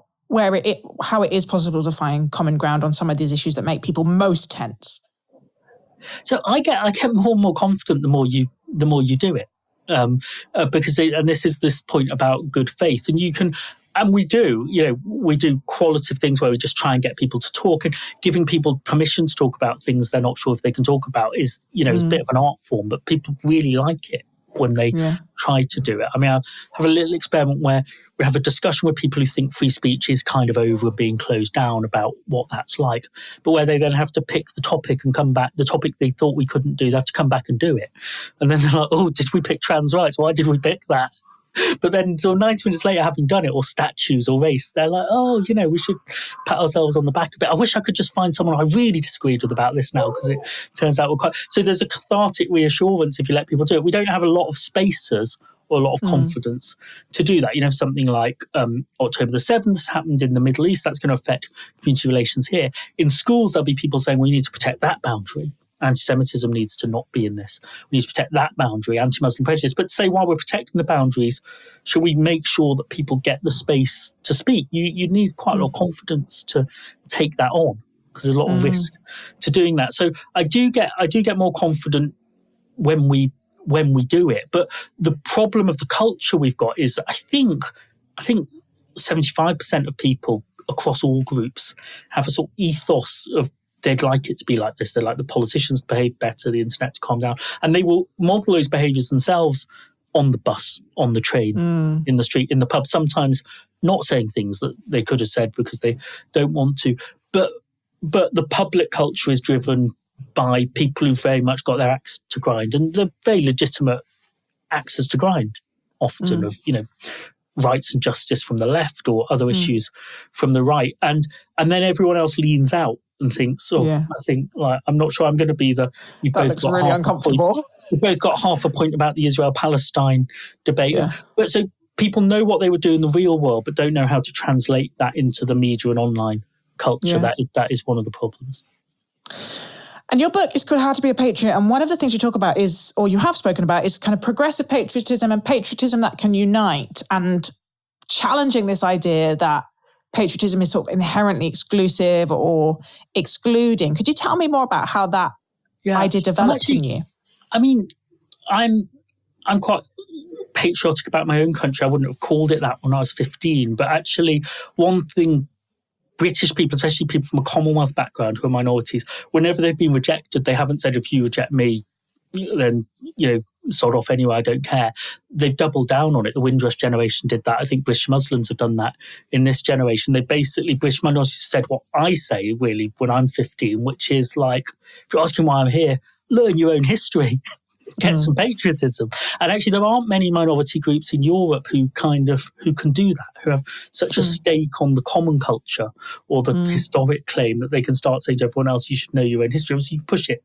how it is possible to find common ground on some of these issues that make people most tense? So I get more and more confident the more you do it, because this is this point about good faith, and you can. And we do qualitative things where we just try and get people to talk, and giving people permission to talk about things they're not sure if they can talk about is a bit of an art form, but people really like it when they try to do it. I mean, I have a little experiment where we have a discussion with people who think free speech is kind of over and being closed down about what that's like, but where they then have to pick the topic and come back, the topic they thought we couldn't do, they have to come back and do it. And then they're like, oh, did we pick trans rights? Why did we pick that? But then, so 90 minutes later, having done it, or statues or race, they're like, oh, we should pat ourselves on the back a bit. I wish I could just find someone I really disagreed with about this now, because it turns out we're quite... So there's a cathartic reassurance if you let people do it. We don't have a lot of spaces or a lot of confidence to do that. Something like October the 7th happened in the Middle East, that's going to affect community relations here. In schools, there'll be people saying, we need to protect that boundary. Anti-Semitism needs to not be in this. We need to protect that boundary, anti-Muslim prejudice. But say, while we're protecting the boundaries, should we make sure that people get the space to speak? You need quite a lot of confidence to take that on, because there's a lot of risk to doing that. So I do get more confident when we do it. But the problem of the culture we've got is, I think 75% of people across all groups have a sort of ethos of they'd like it to be like this. They'd like the politicians to behave better, the internet to calm down. And they will model those behaviours themselves on the bus, on the train, in the street, in the pub, sometimes not saying things that they could have said because they don't want to. But the public culture is driven by people who've very much got their axe to grind, and they're very legitimate axes to grind, often of, rights and justice from the left or other issues from the right. And then everyone else leans out and thinks, I think, I'm not sure I'm going to be the... That looks really uncomfortable. We've both got half a point about the Israel-Palestine debate. Yeah. But so people know what they would do in the real world, but don't know how to translate that into the media and online culture. Yeah. That is one of the problems. And your book is called How to Be a Patriot. And one of the things you talk about is, or you have spoken about, is kind of progressive patriotism and patriotism that can unite, and challenging this idea that patriotism is sort of inherently exclusive or excluding. Could you tell me more about how that idea developed in you? I mean, I'm quite patriotic about my own country. I wouldn't have called it that when I was 15. But actually, one thing British people, especially people from a Commonwealth background who are minorities, whenever they've been rejected, they haven't said, if you reject me, then, sod off anyway, I don't care. They've doubled down on it. The Windrush generation did that. I think British Muslims have done that in this generation. British minorities said what I say, really, when I'm 15, which is like, if you're asking why I'm here, learn your own history. Get some patriotism. And actually, there aren't many minority groups in Europe who can do that, who have such a stake on the common culture or the historic claim that they can start saying to everyone else, you should know your own history. Obviously, you push it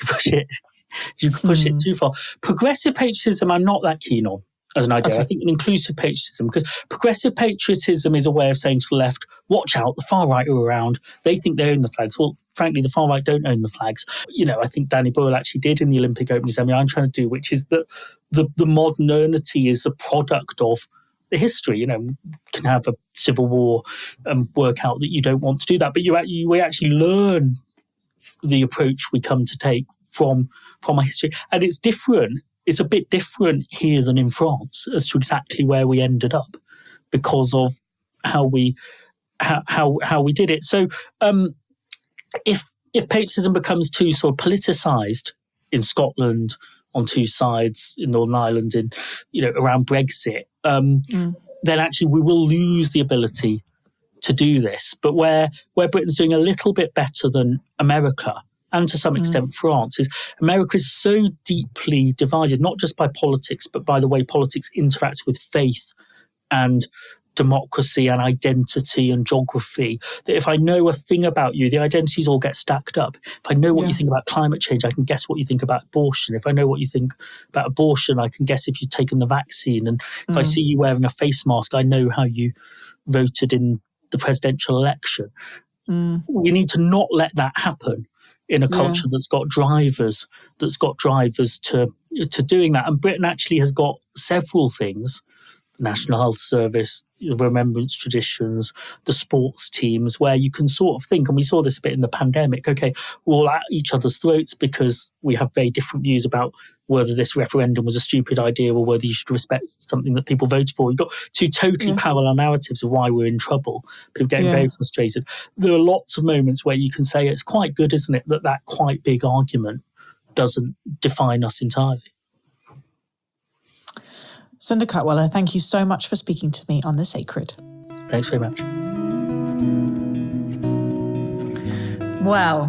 too far. Progressive patriotism, I'm not that keen on as an idea. Okay. I think an inclusive patriotism, because progressive patriotism is a way of saying to the left, watch out, the far right are around. They think they own the flags. Well, frankly, the far right don't own the flags. I think Danny Boyle actually did in the Olympic opening ceremony. I'm trying to do, which is that the modernity is a product of the history. You can have a civil war and work out that you don't want to do that, but we actually learn the approach we come to take from our history. And it's different. It's a bit different here than in France as to exactly where we ended up because of how we did it. So if patriotism becomes too sort of politicised in Scotland, on two sides, in Northern Ireland, around Brexit, then actually we will lose the ability to do this. But where Britain's doing a little bit better than America and to some extent France, is America is so deeply divided, not just by politics, but by the way politics interacts with faith and democracy and identity and geography, that if I know a thing about you, the identities all get stacked up. If I know what you think about climate change, I can guess what you think about abortion. If I know what you think about abortion, I can guess if you've taken the vaccine. And if I see you wearing a face mask, I know how you voted in the presidential election. We need to not let that happen in a culture that's got drivers to doing that. And Britain actually has got several things: the National Health Service, the remembrance traditions, the sports teams, where you can sort of think, and we saw this a bit in the pandemic, okay, we're all at each other's throats because we have very different views about whether this referendum was a stupid idea or whether you should respect something that people voted for. You've got two totally parallel narratives of why we're in trouble. People getting very frustrated. There are lots of moments where you can say it's quite good, isn't it, that quite big argument doesn't define us entirely. Sunder Katwala, thank you so much for speaking to me on The Sacred. Thanks very much. Well,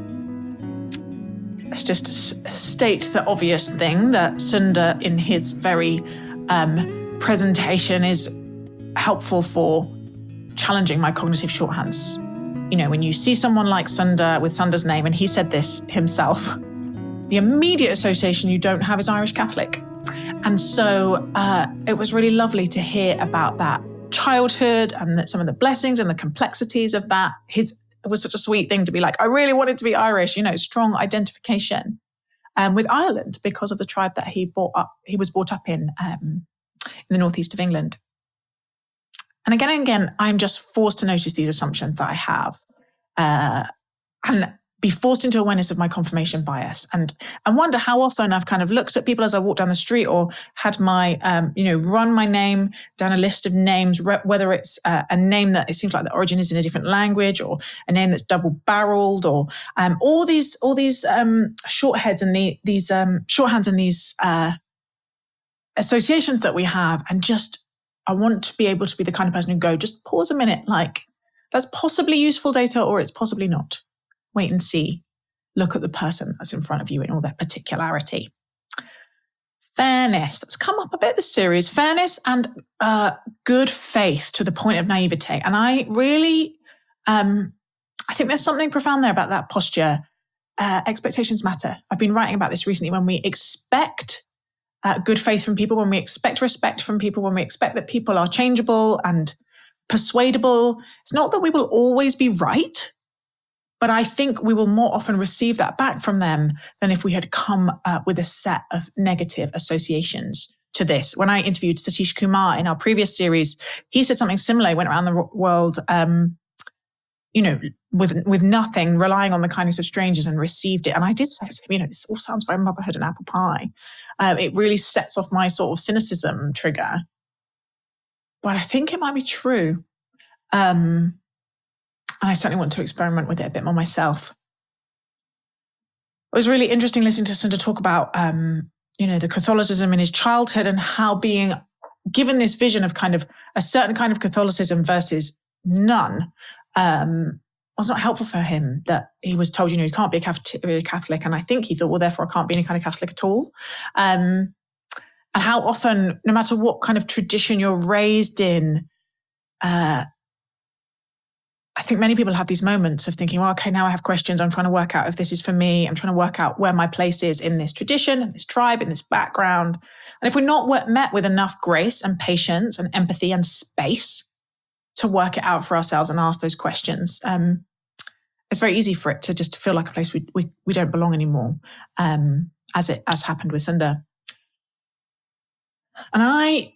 let's just state the obvious thing that Sunder, in his very presentation, is helpful for challenging my cognitive shorthands. You know, when you see someone like Sunder with Sunder's name, and he said this himself, the immediate association you don't have is Irish Catholic. And so it was really lovely to hear about that childhood and some of the blessings and the complexities of that. It was such a sweet thing to be like, I really wanted to be Irish, you know, strong identification with Ireland because of the tribe that he was brought up in the northeast of England. And again, I'm just forced to notice these assumptions that I have and be forced into awareness of my confirmation bias and wonder how often I've kind of looked at people as I walk down the street or had my, run my name down a list of names, whether it's a name that it seems like the origin is in a different language or a name that's double-barreled or all these shortheads and these shorthands and these associations that we have. And just, I want to be able to be the kind of person who just pause a minute, like that's possibly useful data or it's possibly not. Wait and see. Look at the person that's in front of you in all their particularity. Fairness. That's come up a bit this series. Fairness and good faith to the point of naivete. And I really, I think there's something profound there about that posture. Expectations matter. I've been writing about this recently. When we expect good faith from people, when we expect respect from people, when we expect that people are changeable and persuadable, it's not that we will always be right, but I think we will more often receive that back from them than if we had come with a set of negative associations to this. When I interviewed Satish Kumar in our previous series, he said something similar. He went around the world, with nothing, relying on the kindness of strangers and received it. And I did say to him, this all sounds very motherhood and apple pie. It really sets off my sort of cynicism trigger. But I think it might be true. And I certainly want to experiment with it a bit more myself. It was really interesting listening to Sunder talk about, the Catholicism in his childhood and how being given this vision of kind of a certain kind of Catholicism versus none was not helpful for him, that he was told, you can't be a Catholic. And I think he thought, well, therefore I can't be any kind of Catholic at all. And how often, no matter what kind of tradition you're raised in, I think many people have these moments of thinking, well, okay, now I have questions. I'm trying to work out if this is for me. I'm trying to work out where my place is in this tradition, in this tribe, in this background. And if we're not met with enough grace and patience and empathy and space to work it out for ourselves and ask those questions, it's very easy for it to just feel like a place we don't belong anymore, as happened with Sunder. And I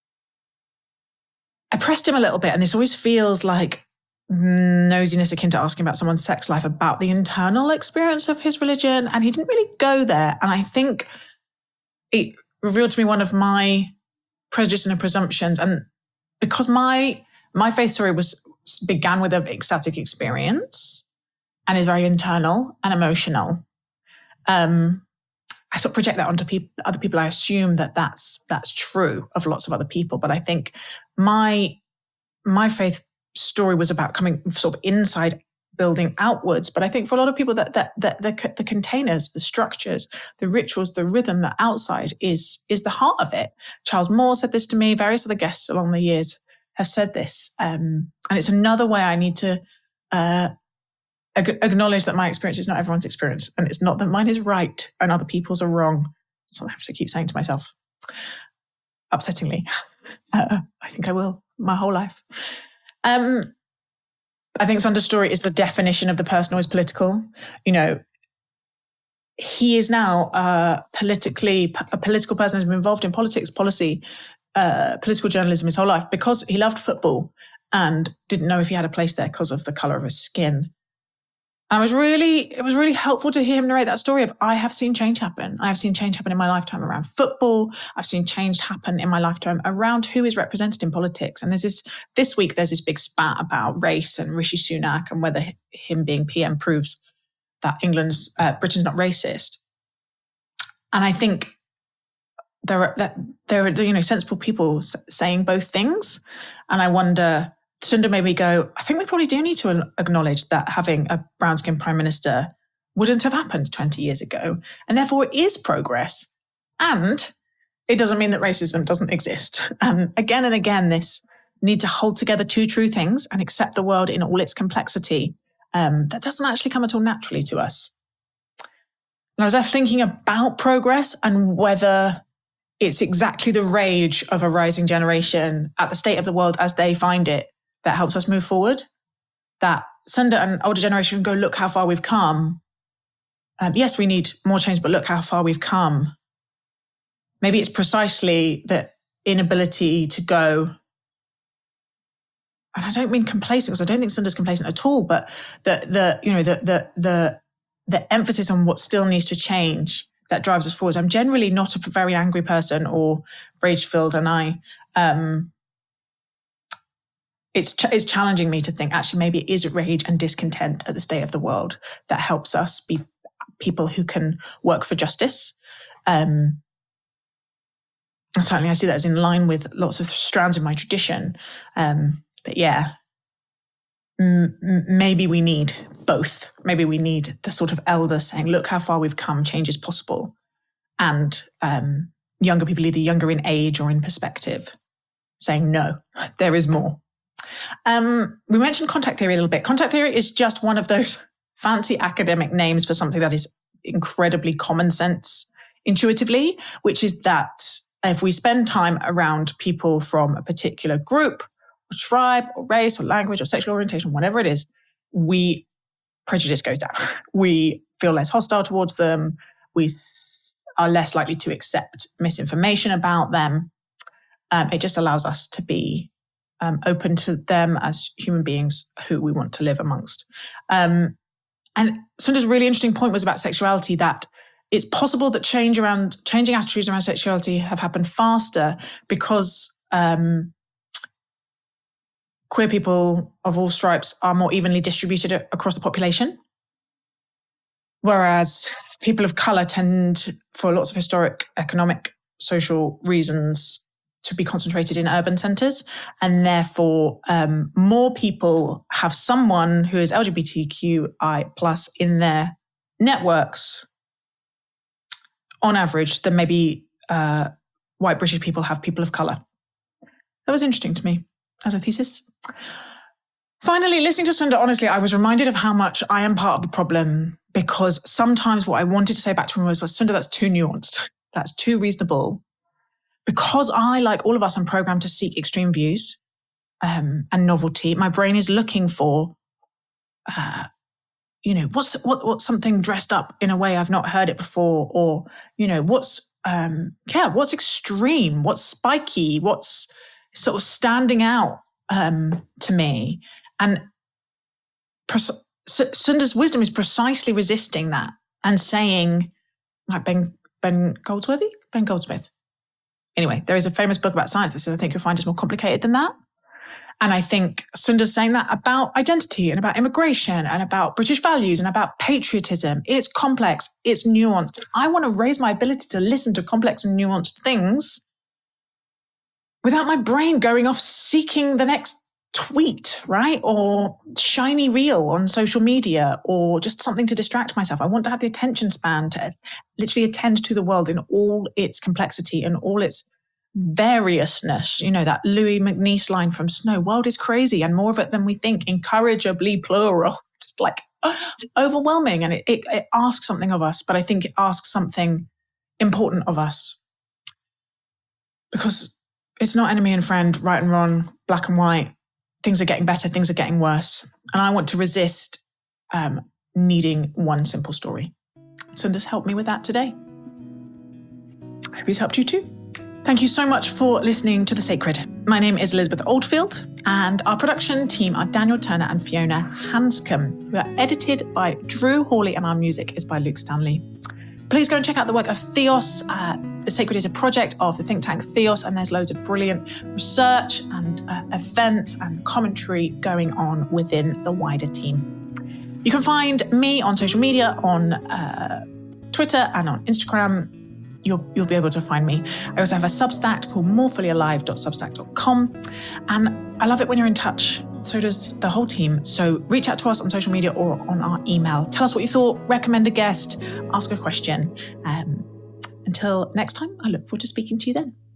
pressed him a little bit, and this always feels like nosiness akin to asking about someone's sex life, about the internal experience of his religion. And he didn't really go there. And I think it revealed to me one of my prejudices and presumptions. And because my faith story began with an ecstatic experience and is very internal and emotional, I sort of project that onto other people. I assume that's true of lots of other people. But I think my faith story was about coming sort of inside building outwards. But I think for a lot of people that the containers, the structures, the rituals, the rhythm, the outside is the heart of it. Charles Moore said this to me. Various other guests along the years have said this. And it's another way I need to acknowledge that my experience is not everyone's experience. And it's not that mine is right and other people's are wrong. That's what I have to keep saying to myself. Upsettingly. I think I will my whole life. I think Sundar's story is the definition of the person who is political. You know, he is now a political person who's been involved in politics, policy, political journalism his whole life because he loved football and didn't know if he had a place there because of the colour of his skin. And it was really helpful to hear him narrate that story of, I have seen change happen. I have seen change happen in my lifetime around football. I've seen change happen in my lifetime around who is represented in politics. And this week, there's this big spat about race and Rishi Sunak and whether him being PM proves that Britain's not racist. And I think there are sensible people saying both things. And I wonder, Sundar made me go, I think we probably do need to acknowledge that having a brown-skinned prime minister wouldn't have happened 20 years ago. And therefore it is progress. And it doesn't mean that racism doesn't exist. Again and again, this need to hold together two true things and accept the world in all its complexity. That doesn't actually come at all naturally to us. And I was left thinking about progress and whether it's exactly the rage of a rising generation at the state of the world as they find it that helps us move forward. That Sundar and older generation go, look how far we've come. Yes, we need more change, but look how far we've come. Maybe it's precisely the inability to go, and I don't mean complacent, because I don't think Sundar's complacent at all, but the emphasis on what still needs to change that drives us forward. I'm generally not a very angry person or rage-filled, and it's challenging me to think, actually, maybe it is rage and discontent at the state of the world that helps us be people who can work for justice. Certainly, I see that as in line with lots of strands in my tradition. But yeah, maybe we need both. Maybe we need the sort of elder saying, look how far we've come, change is possible. And younger people, either younger in age or in perspective, saying, no, there is more. We mentioned contact theory a little bit. Contact theory is just one of those fancy academic names for something that is incredibly common sense intuitively, which is that if we spend time around people from a particular group or tribe or race or language or sexual orientation, whatever it is, prejudice goes down. We feel less hostile towards them. We are less likely to accept misinformation about them. It just allows us to be open to them as human beings who we want to live amongst. And Sundar's really interesting point was about sexuality, that it's possible that changing attitudes around sexuality have happened faster because queer people of all stripes are more evenly distributed across the population, whereas people of colour tend, for lots of historic, economic, social reasons, to be concentrated in urban centres, and therefore more people have someone who is LGBTQI+ in their networks on average than maybe white British people have people of colour. That was interesting to me as a thesis. Finally, listening to Sundar, honestly, I was reminded of how much I am part of the problem, because sometimes what I wanted to say back to him was, Sundar, that's too nuanced. That's too reasonable. Because I, like all of us, am programmed to seek extreme views and novelty. My brain is looking for, what's something dressed up in a way I've not heard it before, or what's extreme, what's spiky, what's sort of standing out to me. And Sundar's wisdom is precisely resisting that and saying, like Ben Goldsmith. Anyway, there is a famous book about science that says, I think you'll find it's more complicated than that. And I think Sundar's saying that about identity and about immigration and about British values and about patriotism. It's complex, it's nuanced. I want to raise my ability to listen to complex and nuanced things without my brain going off seeking the next tweet, right? Or shiny reel on social media, or just something to distract myself. I want to have the attention span to literally attend to the world in all its complexity and all its variousness. You know, that Louis MacNeice line from Snow, world is crazy and more of it than we think, incorrigibly plural. Just like overwhelming. And it asks something of us, but I think it asks something important of us. Because it's not enemy and friend, right and wrong, black and white. Things are getting better, things are getting worse. And I want to resist needing one simple story. So just help me with that today. I hope he's helped you too. Thank you so much for listening to The Sacred. My name is Elizabeth Oldfield, and our production team are Daniel Turner and Fiona Hanscom. We are edited by Drew Hawley, and our music is by Luke Stanley. Please go and check out the work of Theos. The Sacred is a project of the think tank Theos, and there's loads of brilliant research and events and commentary going on within the wider team. You can find me on social media, on Twitter and on Instagram. You'll be able to find me. I also have a Substack called morefullyalive.substack.com. And I love it when you're in touch. So does the whole team. So reach out to us on social media or on our email. Tell us what you thought, recommend a guest, ask a question. Until next time, I look forward to speaking to you then.